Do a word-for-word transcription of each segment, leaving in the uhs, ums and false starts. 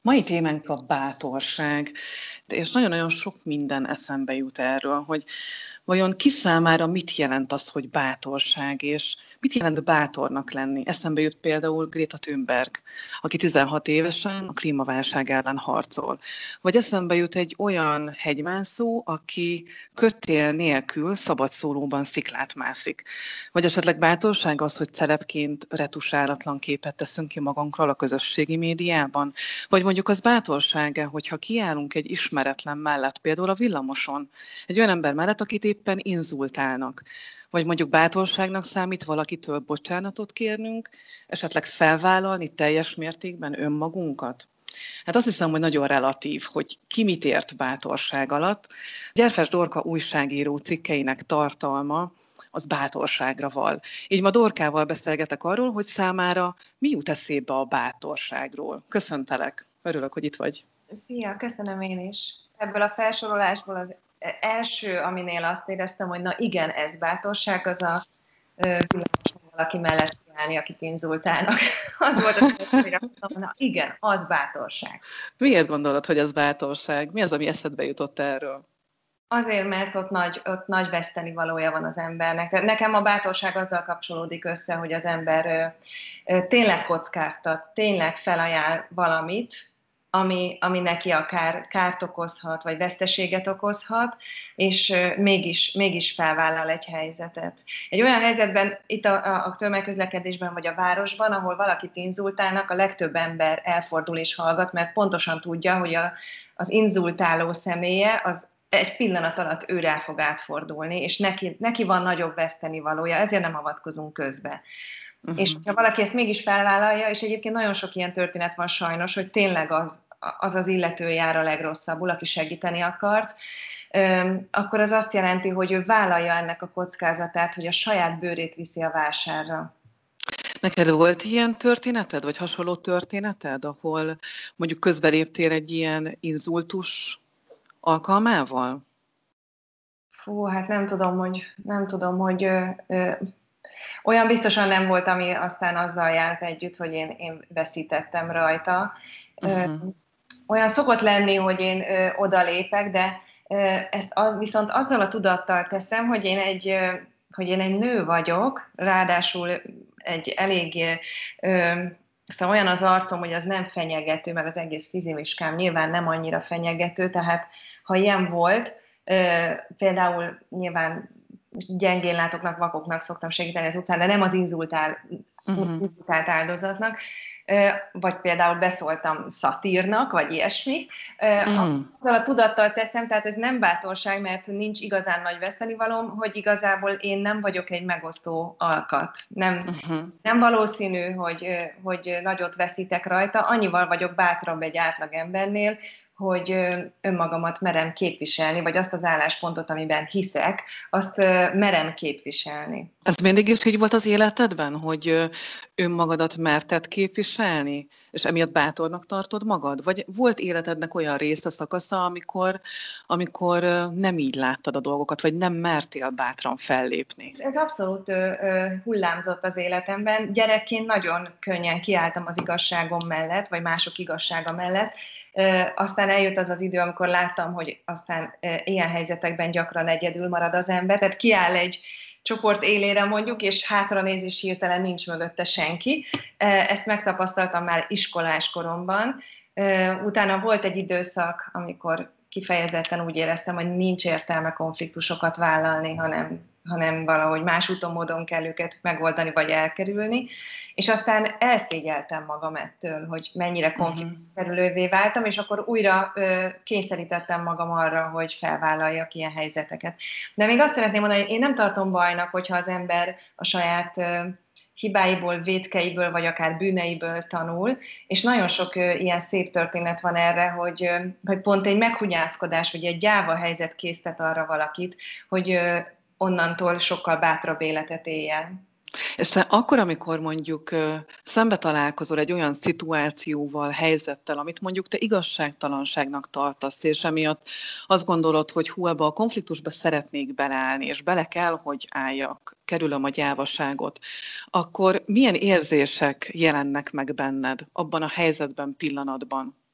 Mai témánk a bátorság, és nagyon-nagyon sok minden eszembe jut erről, hogy vajon ki számára mit jelent az, hogy bátorság, és mit jelent bátornak lenni. Eszembe jut például Greta Thunberg, aki tizenhat évesen a klímaválság ellen harcol. Vagy eszembe jut egy olyan hegymászó, aki kötél nélkül szabadszólóban sziklát mászik. Vagy esetleg bátorság az, hogy celebként retusálatlan képet teszünk ki magunkról a közösségi médiában. Vagy mondjuk az bátorsága, hogyha kiállunk egy ismeretlen mellett, például a villamoson, egy olyan ember mellett, akit éppen inzultálnak. Vagy mondjuk bátorságnak számít valakitől bocsánatot kérnünk, esetleg felvállalni teljes mértékben önmagunkat. Hát azt hiszem, hogy nagyon relatív, hogy ki mit ért bátorság alatt. Gyerfes Dorka újságíró cikkeinek tartalma az bátorságra val. Így ma Dorkával beszélgetek arról, hogy számára mi jut eszébe a bátorságról. Köszöntelek, örülök, hogy itt vagy. Szia, köszönöm én is. Ebből a felsorolásból az első, aminél azt éreztem, hogy na igen, ez bátorság, az a villamoson valaki mellett kiállni, akit inzultálnak. Az volt az, hogy azt mondtam, na igen, az bátorság. Miért gondolod, hogy ez bátorság? Mi az, ami eszedbe jutott erről? Azért, mert ott nagy, ott nagy veszteni valója van az embernek. Nekem a bátorság azzal kapcsolódik össze, hogy az ember ö, ö, tényleg kockáztat, tényleg felajánl valamit, ami, ami neki akár kárt okozhat, vagy veszteséget okozhat, és ö, mégis, mégis felvállal egy helyzetet. Egy olyan helyzetben, itt a, a, a tömegközlekedésben, vagy a városban, ahol valakit inzultálnak, a legtöbb ember elfordul és hallgat, mert pontosan tudja, hogy a, az inzultáló személye az egy pillanat alatt ő rá fog átfordulni, és neki, neki van nagyobb vesztenivalója, ezért nem avatkozunk közbe. Uh-huh. És ha valaki ezt mégis felvállalja, és egyébként nagyon sok ilyen történet van sajnos, hogy tényleg az az, az illető jár a legrosszabbul, aki segíteni akart, akkor az azt jelenti, hogy ő vállalja ennek a kockázatát, hogy a saját bőrét viszi a vásárra. Neked volt ilyen történeted, vagy hasonló történeted, ahol mondjuk közbeléptél egy ilyen inzultus alkalmával? Fú, hát nem tudom, hogy, nem tudom, hogy ö, ö, olyan biztosan nem volt, ami aztán azzal járt együtt, hogy én, én veszítettem rajta. Uh-huh. Olyan szokott lenni, hogy én ö, odalépek, de ö, ezt az, viszont azzal a tudattal teszem, hogy én egy, ö, hogy én egy nő vagyok, ráadásul egy elég... Ö, Szóval olyan az arcom, hogy az nem fenyegető, meg az egész fizimiskám nyilván nem annyira fenyegető, tehát ha ilyen volt, például nyilván gyengénlátóknak, vakoknak szoktam segíteni az utcán, de nem az inzultál, uh-huh. inzultált áldozatnak, vagy például beszóltam szatírnak, vagy ilyesmi. Uh-huh. Azzal a tudattal teszem, tehát ez nem bátorság, mert nincs igazán nagy vesztenivalóm, hogy igazából én nem vagyok egy megosztó alkat. Nem, uh-huh. nem valószínű, hogy, hogy nagyot veszítek rajta, annyival vagyok bátrabb egy átlag embernél, hogy önmagamat merem képviselni, vagy azt az álláspontot, amiben hiszek, azt merem képviselni. Ez mindig is így volt az életedben, hogy önmagadat merted képviselni, és emiatt bátornak tartod magad? Vagy volt életednek olyan része, szakasza, amikor, amikor nem így láttad a dolgokat, vagy nem mertél bátran fellépni? Ez abszolút ö, ö, hullámzott az életemben. Gyerekként nagyon könnyen kiálltam az igazságom mellett, vagy mások igazsága mellett. Ö, aztán eljött az az idő, amikor láttam, hogy aztán ö, ilyen helyzetekben gyakran egyedül marad az ember. Tehát kiáll egy csoport élére mondjuk, és hátra néz, és hirtelen nincs mögötte senki. Ezt megtapasztaltam már iskolás koromban. Utána volt egy időszak, amikor kifejezetten úgy éreztem, hogy nincs értelme konfliktusokat vállalni, hanem, hanem valahogy más úton, módon kell őket megoldani, vagy elkerülni. És aztán elszégyeltem magam ettől, hogy mennyire konfliktuskerülővé váltam, és akkor újra ö, kényszerítettem magam arra, hogy felvállaljak ilyen helyzeteket. De még azt szeretném mondani, hogy én nem tartom bajnak, hogyha az ember a saját ö, hibáiból, vétkeiből, vagy akár bűneiből tanul, és nagyon sok ö, ilyen szép történet van erre, hogy, ö, hogy pont egy meghugyászkodás, vagy egy gyáva helyzet késztet arra valakit, hogy ö, onnantól sokkal bátrabb életet éljen. És te akkor, amikor mondjuk szembe találkozol egy olyan szituációval, helyzettel, amit mondjuk te igazságtalanságnak tartasz, és emiatt azt gondolod, hogy hú, ebbe a konfliktusba szeretnék beleállni, és bele kell, hogy álljak, kerülöm a gyávaságot, akkor milyen érzések jelennek meg benned abban a helyzetben, pillanatban?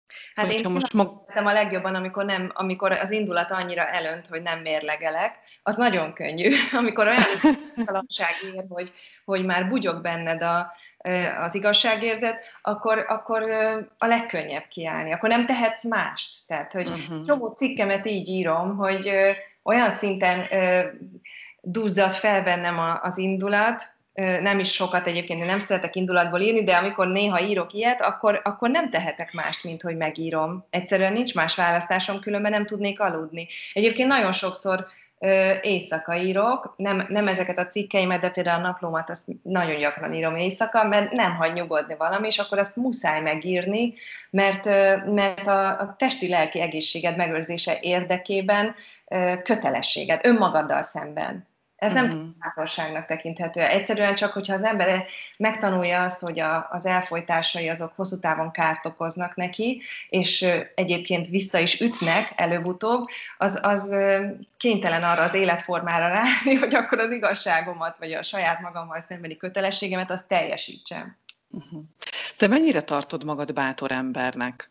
Hát én Hogyha most mag... a legjobban, amikor, nem, amikor az indulat annyira elönt, hogy nem mérlegelek, az nagyon könnyű. Amikor olyan talanság ér, hogy, hogy már bugyog benned a, az igazságérzet, akkor, akkor a legkönnyebb kiállni. Akkor nem tehetsz mást. Tehát, hogy uh-huh. csomó cikkemet így írom, hogy olyan szinten duzzad fel bennem az indulat, nem is sokat egyébként, én nem szeretek indulatból írni, de amikor néha írok ilyet, akkor, akkor nem tehetek mást, mint hogy megírom. Egyszerűen nincs más választásom, különben nem tudnék aludni. Egyébként nagyon sokszor ö, éjszaka írok, nem, nem ezeket a cikkeimet, de például a naplómat azt nagyon gyakran írom éjszaka, mert nem hagy nyugodni valami, és akkor azt muszáj megírni, mert, ö, mert a, a testi-lelki egészséged megőrzése érdekében ö, kötelességed, önmagaddal szemben. Ez nem uh-huh. bátorságnak tekinthető. Egyszerűen csak, hogyha az ember megtanulja azt, hogy a, az elfojtásai azok hosszú távon kárt okoznak neki, és egyébként vissza is ütnek előbb-utóbb, az, az kénytelen arra az életformára ráállni, hogy akkor az igazságomat, vagy a saját magammal szembeni kötelességemet, azt teljesítsem. Uh-huh. Te mennyire tartod magad bátor embernek?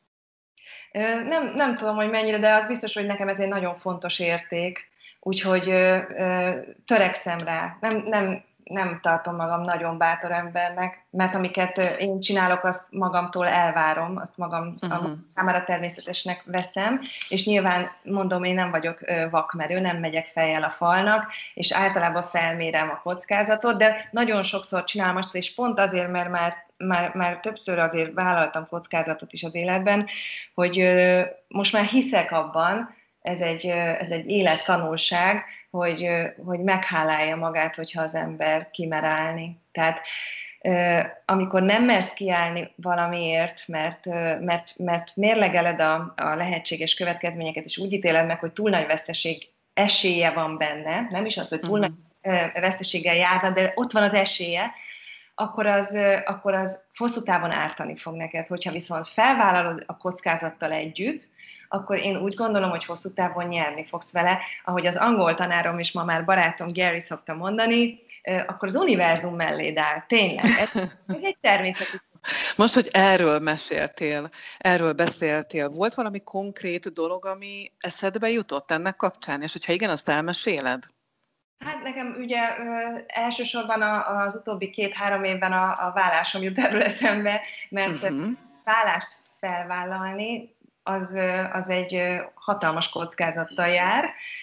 Nem, nem tudom, hogy mennyire, de az biztos, hogy nekem ez egy nagyon fontos érték. Úgyhogy ö, ö, törekszem rá. Nem, nem, nem tartom magam nagyon bátor embernek, mert amiket én csinálok, azt magamtól elvárom, azt magam uh-huh. számára természetesnek veszem, és nyilván mondom, én nem vagyok vakmerő, nem megyek fejjel a falnak, és általában felmérem a kockázatot, de nagyon sokszor csinálom azt, és pont azért, mert már, már, már többször azért vállaltam kockázatot is az életben, hogy ö, most már hiszek abban, Ez egy, ez egy élettanulság, hogy, hogy meghálálja magát, hogyha az ember kimer állni. Tehát amikor nem mersz kiállni valamiért, mert, mert, mert mérlegeled a, a lehetséges következményeket, és úgy ítéled meg, hogy túl nagy veszteség esélye van benne, nem is az, hogy túl nagy veszteséggel járna, de ott van az esélye, akkor az, akkor az hosszú távon ártani fog neked. Hogyha viszont felvállalod a kockázattal együtt, akkor én úgy gondolom, hogy hosszú távon nyerni fogsz vele. Ahogy az angol tanárom és ma már barátom Gary szokta mondani, akkor az univerzum melléd áll. Tényleg. Ez, ez egy természeti. Most, hogy erről meséltél, erről beszéltél, volt valami konkrét dolog, ami eszedbe jutott ennek kapcsán? És hogyha igen, azt elmeséled? Hát nekem ugye ö, elsősorban a, az utóbbi két-három évben a, a vállásom jut erről eszembe, mert uh-huh. vállást felvállalni, az, az egy hatalmas kockázattal jár.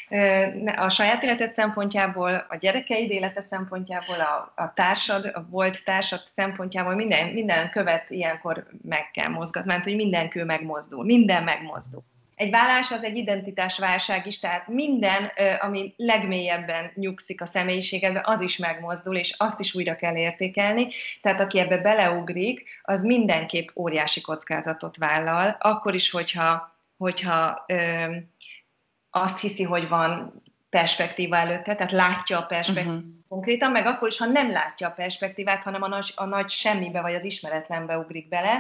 A saját életed szempontjából, a gyerekeid élete szempontjából, a, a társad, a volt társad szempontjából minden, minden követ ilyenkor meg kell mozgatni, mert hogy minden kő megmozdul, minden megmozdul. Egy vállás az egy identitásválság is, tehát minden, ami legmélyebben nyugszik a személyiségedben, az is megmozdul, és azt is újra kell értékelni. Tehát aki ebbe beleugrik, az mindenképp óriási kockázatot vállal, akkor is, hogyha, hogyha ö, azt hiszi, hogy van perspektíva előtte, tehát látja a perspektívát uh-huh. konkrétan, meg akkor is, ha nem látja a perspektívát, hanem a nagy, a nagy semmibe vagy az ismeretlenbe ugrik bele.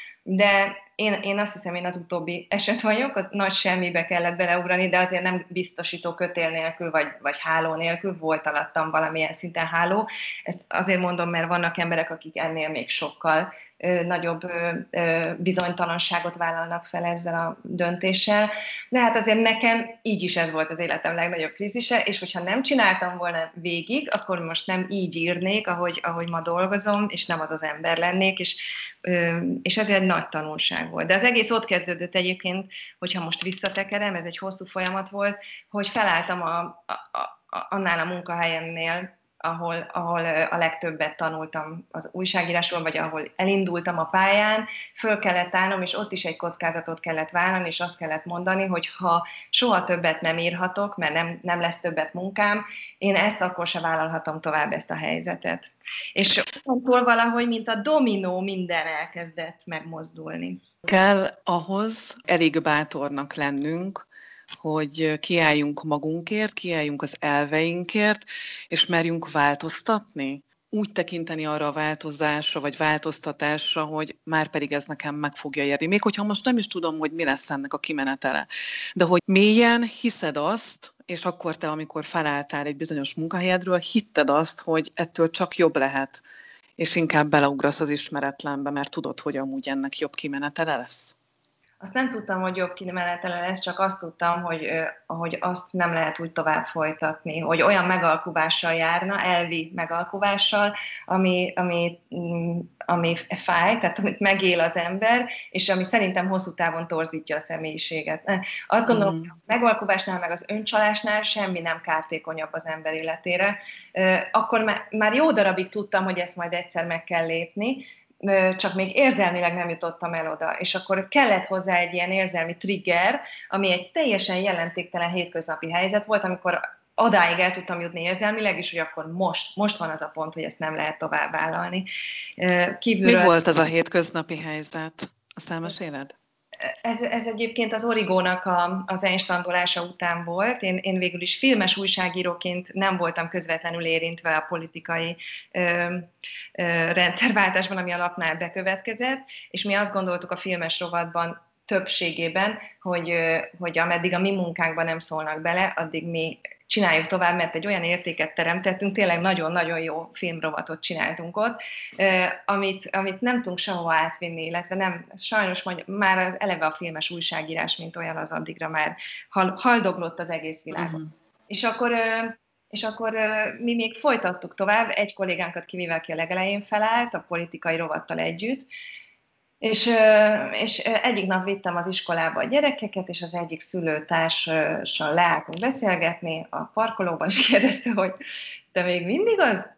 De én, én azt hiszem, én az utóbbi eset vagyok, a nagy semmibe kellett beleugrani, de azért nem biztosító kötél nélkül, vagy, vagy háló nélkül, volt alattam valamilyen szinten háló. Ezt azért mondom, mert vannak emberek, akik ennél még sokkal ö, nagyobb ö, ö, bizonytalanságot vállalnak fel ezzel a döntéssel. De hát azért nekem így is ez volt az életem legnagyobb krízise, és hogyha nem csináltam volna végig, akkor most nem így írnék, ahogy, ahogy ma dolgozom, és nem az az ember lennék, és, ö, és ez egy nagy tanulság volt. De az egész ott kezdődött egyébként, hogyha most visszatekerem, ez egy hosszú folyamat volt, hogy felálltam a, a, a, annál a munkahelyemnél, ahol, ahol a legtöbbet tanultam az újságírásról, vagy ahol elindultam a pályán, föl kellett állnom, és ott is egy kockázatot kellett vállalni, és azt kellett mondani, hogy ha soha többet nem írhatok, mert nem, nem lesz többet munkám, én ezt akkor se vállalhatom tovább, ezt a helyzetet. És onnantól valahogy, mint a dominó, minden elkezdett megmozdulni. Kell ahhoz elég bátornak lennünk, hogy kiálljunk magunkért, kiálljunk az elveinkért, és merjünk változtatni. Úgy tekinteni arra a változásra, vagy változtatásra, hogy már pedig ez nekem meg fogja érni. Még hogyha most nem is tudom, hogy mi lesz ennek a kimenetele. De hogy mélyen hiszed azt, és akkor te, amikor felálltál egy bizonyos munkahelyedről, hitted azt, hogy ettől csak jobb lehet, és inkább beleugrasz az ismeretlenbe, mert tudod, hogy amúgy ennek jobb kimenetele lesz. Azt nem tudtam, hogy jobb kimenetele lesz, csak azt tudtam, hogy, hogy azt nem lehet úgy tovább folytatni, hogy olyan megalkuvással járna, elvi megalkuvással, ami, ami, ami fáj, tehát amit megél az ember, és ami szerintem hosszú távon torzítja a személyiséget. Azt gondolom, mm. hogy a megalkuvásnál, meg az öncsalásnál semmi nem kártékonyabb az ember életére. Akkor már jó darabig tudtam, hogy ezt majd egyszer meg kell lépni, csak még érzelmileg nem jutottam el oda, és akkor kellett hozzá egy ilyen érzelmi trigger, ami egy teljesen jelentéktelen hétköznapi helyzet volt, amikor odáig el tudtam jutni érzelmileg, és hogy akkor most, most van az a pont, hogy ezt nem lehet tovább vállalni. Kívülről... Mi volt az a hétköznapi helyzet? Azt elmeséled? Ez, ez egyébként az Origónak a, az einstandolása után volt. Én, én végül is filmes újságíróként nem voltam közvetlenül érintve a politikai ö, ö, rendszerváltásban, ami a lapnál bekövetkezett, és mi azt gondoltuk a filmes rovatban többségében, hogy, hogy ameddig a mi munkánkban nem szólnak bele, addig mi csináljuk tovább, mert egy olyan értéket teremtettünk, tényleg nagyon-nagyon jó filmrovatot csináltunk ott, amit, amit nem tudunk sehova átvinni, illetve nem, sajnos már az eleve a filmes újságírás, mint olyan, az addigra már haldoglott az egész világon. Uh-huh. És akkor... És akkor mi még folytattuk tovább, egy kollégánkat kivéve, aki a legelején felállt, a politikai rovattal együtt, És, és egyik nap vittem az iskolába a gyerekeket, és az egyik szülőtárssal leálltunk beszélgetni a parkolóban, és kérdezte, hogy te még mindig az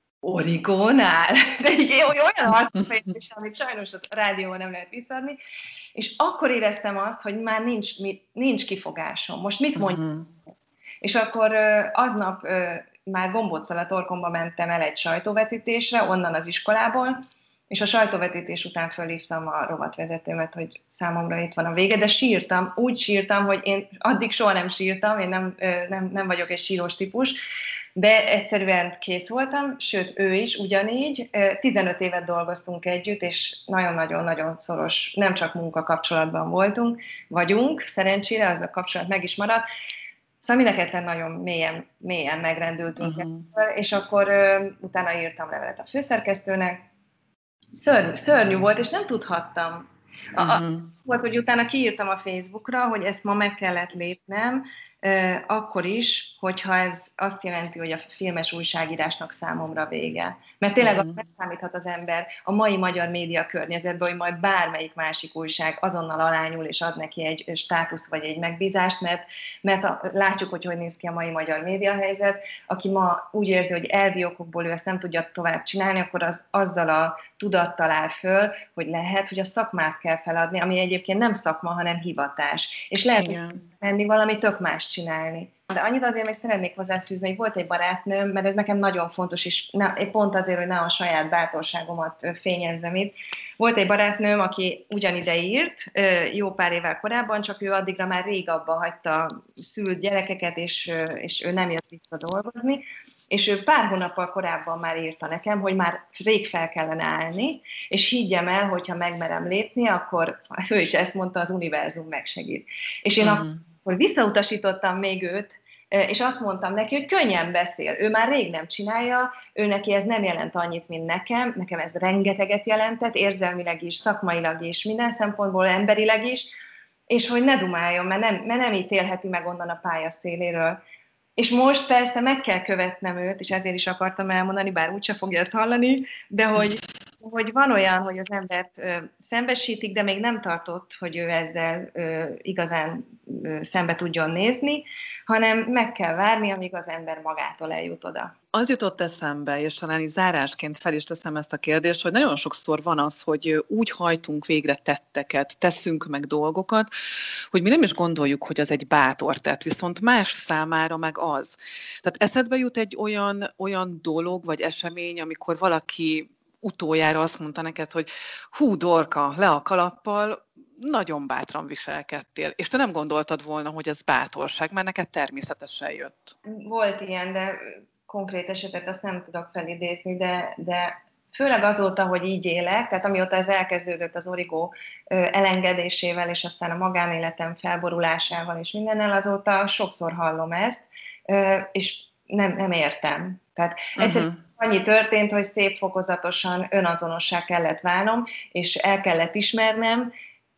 Origónál? De így olyan arcfejtés, amit sajnos a rádióban nem lehet visszaadni, és akkor éreztem azt, hogy már nincs, nincs kifogásom. Most mit mondjam? Uh-huh. És akkor aznap már gombóccal a torkomba mentem el egy sajtóvetítésre, onnan az iskolából, és a sajtóvetítés után fölhívtam a rovatvezetőmet, hogy számomra itt van a vége, de sírtam, úgy sírtam, hogy én addig soha nem sírtam, én nem, nem, nem vagyok egy sírós típus, de egyszerűen kész voltam, sőt ő is ugyanígy. tizenöt évet dolgoztunk együtt, és nagyon-nagyon-nagyon szoros, nem csak munkakapcsolatban voltunk, vagyunk, szerencsére az a kapcsolat meg is maradt. Szóval mind a ketten nagyon mélyen, mélyen megrendültünk, uh-huh. és akkor uh, utána írtam levelet a főszerkesztőnek. Szörnyű, szörnyű volt, és nem tudhattam. A, uh-huh. a, volt, hogy utána kiírtam a Facebookra, hogy ezt ma meg kellett lépnem, eh, akkor is, hogyha ez azt jelenti, hogy a filmes újságírásnak számomra vége. Mert tényleg uh-huh. azt megszámíthat az ember a mai magyar média környezetben, hogy majd bármelyik másik újság azonnal alányul, és ad neki egy státuszt vagy egy megbízást, mert, mert a, látjuk, hogy hogy néz ki a mai magyar média helyzet. Aki ma úgy érzi, hogy elvi okokból ő ezt nem tudja tovább csinálni, akkor az azzal a tudattal áll föl, hogy lehet, hogy a szakmát kell feladni, ami egyébként nem szakma, hanem hivatás. És lehet menni valami tök más csinálni. De annyit azért még szeretnék hozzáfűzni, hogy volt egy barátnőm, mert ez nekem nagyon fontos, és ne, pont azért, hogy ne a saját bátorságomat fényezzem itt. Volt egy barátnőm, aki ugyanide írt, jó pár évvel korábban, csak ő addigra már rég abba hagyta a szült gyerekeket, és, és ő nem jött vissza dolgozni, és ő pár hónappal korábban már írta nekem, hogy már rég fel kellene állni, és higgyem el, hogyha megmerem lépni, akkor ő is ezt mondta, az univerzum megsegít. És én uh-huh. akkor visszautasítottam még őt, és azt mondtam neki, hogy könnyen beszél. Ő már rég nem csinálja, ő neki ez nem jelent annyit, mint nekem, nekem ez rengeteget jelentett, érzelmileg is, szakmailag is, minden szempontból, emberileg is, és hogy ne dumáljon, mert nem, mert nem ítélheti meg onnan a pálya széléről. És most persze meg kell követnem őt, és ezért is akartam elmondani, bár úgyse fogja ezt hallani, de hogy, hogy van olyan, hogy az embert ö, szembesítik, de még nem tartott, hogy ő ezzel ö, igazán ö, szembe tudjon nézni, hanem meg kell várni, amíg az ember magától eljut oda. Az jutott eszembe, és talán így zárásként fel is teszem ezt a kérdést, hogy nagyon sokszor van az, hogy úgy hajtunk végre tetteket, teszünk meg dolgokat, hogy mi nem is gondoljuk, hogy az egy bátor tett, viszont más számára meg az. Tehát eszedbe jut egy olyan, olyan dolog vagy esemény, amikor valaki utoljára azt mondta neked, hogy hú, Dorka, le a kalappal, nagyon bátran viselkedtél, és te nem gondoltad volna, hogy ez bátorság, mert neked természetesen jött. Volt ilyen, de konkrét esetet azt nem tudok felidézni, de, de főleg azóta, hogy így élek, tehát amióta ez elkezdődött az Origó elengedésével, és aztán a magánéletem felborulásával és mindennel, azóta sokszor hallom ezt, és nem, nem értem. Tehát egyszerűen uh-huh. annyi történt, hogy szép fokozatosan önazonossá kellett válnom, és el kellett ismernem,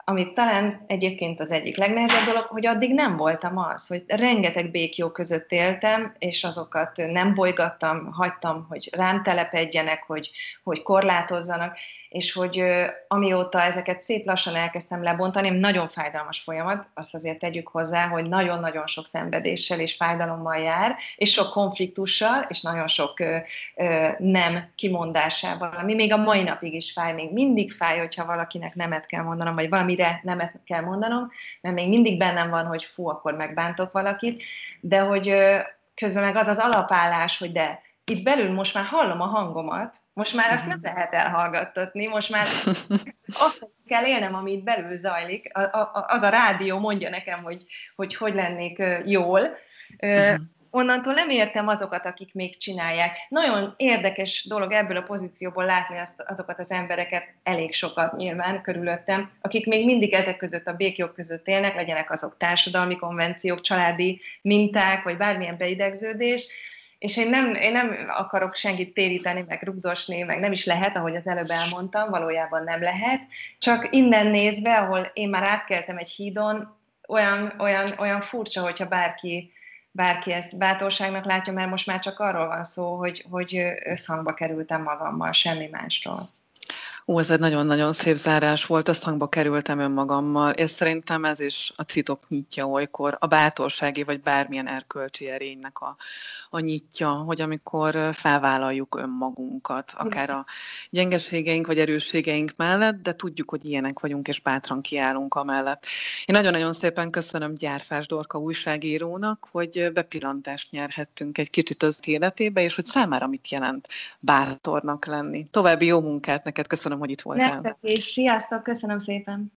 amit talán egyébként az egyik legnehezebb dolog, hogy addig nem voltam az, hogy rengeteg béklyó között éltem, és azokat nem bolygattam, hagytam, hogy rám telepedjenek, hogy, hogy korlátozzanak, és hogy amióta ezeket szép lassan elkezdtem lebontani, nagyon fájdalmas folyamat, azt azért tegyük hozzá, hogy nagyon-nagyon sok szenvedéssel és fájdalommal jár, és sok konfliktussal, és nagyon sok ö, ö, nem kimondásával, ami még a mai napig is fáj, még mindig fáj, hogyha valakinek nemet kell mondanom, vagy valamire nemet kell mondanom, mert még mindig bennem van, hogy fú, akkor megbántok valakit, de hogy ö, közben meg az az alapállás, hogy de itt belül most már hallom a hangomat, most már azt nem lehet elhallgattatni, most már azt kell élnem, ami itt belül zajlik, az a rádió mondja nekem, hogy hogy, hogy lennék jól. Uh-huh. Onnantól nem értem azokat, akik még csinálják. Nagyon érdekes dolog ebből a pozícióból látni azt, azokat az embereket, elég sokat nyilván körülöttem, akik még mindig ezek között, a béklyók között élnek, legyenek azok társadalmi konvenciók, családi minták, vagy bármilyen beidegződés, és én nem, én nem akarok senkit téríteni, meg rugdosni, meg nem is lehet, ahogy az előbb elmondtam, valójában nem lehet, csak innen nézve, ahol én már átkeltem egy hídon, olyan, olyan, olyan furcsa, hogyha bárki, bárki ezt bátorságnak látja, mert most már csak arról van szó, hogy, hogy összhangba kerültem magammal, semmi másról. Ó, ez egy nagyon-nagyon szép zárás volt, összhangba kerültem önmagammal, és szerintem ez is a titok nyitja olykor, a bátorsági vagy bármilyen erkölcsi erénynek a, a nyitja, hogy amikor felvállaljuk önmagunkat, akár a gyengeségeink vagy erősségeink mellett, de tudjuk, hogy ilyenek vagyunk, és bátran kiállunk amellett. Én nagyon-nagyon szépen köszönöm Gyárfás Dorka újságírónak, hogy bepillantást nyerhettünk egy kicsit az életébe, és hogy számára mit jelent bátornak lenni. További jó munkát neked, köszönöm, hogy itt voltál. Nektek is, sziasztok, köszönöm szépen!